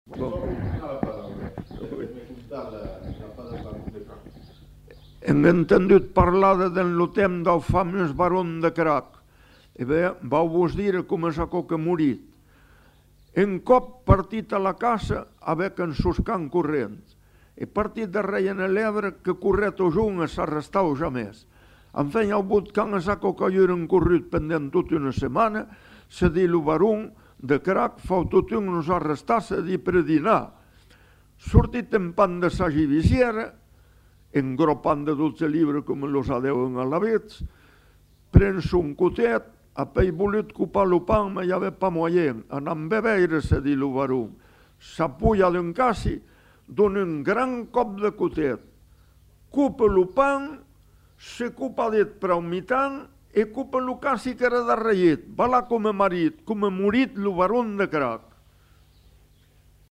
Hem entendut parlar del temps del famós baron de Crac. E bé, vau-vos dir com és aquò que morit. En cop partit a la casa, a veure que en sus can corrents. E partit de rei en l'ebre que corret o jung s'arrestau ja més. En feia el but can és aquò que jo eren corrit pendent tota una setmana, se di lo baron de Crac, fau tot un nos arrestar, se di per dinar. Sortit en pan de sa givisiera, en gros pan de 12 llibres com los adeuen a la vets, prens un cotet, a pell volut copar lo pan, ma ja ve pa moyen, anant bebeire, se di lo baron. S'apuja d'un casi, dona un gran cop de cotet, cupa lo pan, se cupa dit prou mitant, e cupa lo casi que era darreret, va là com a marit, com a morit lo baron de Crac.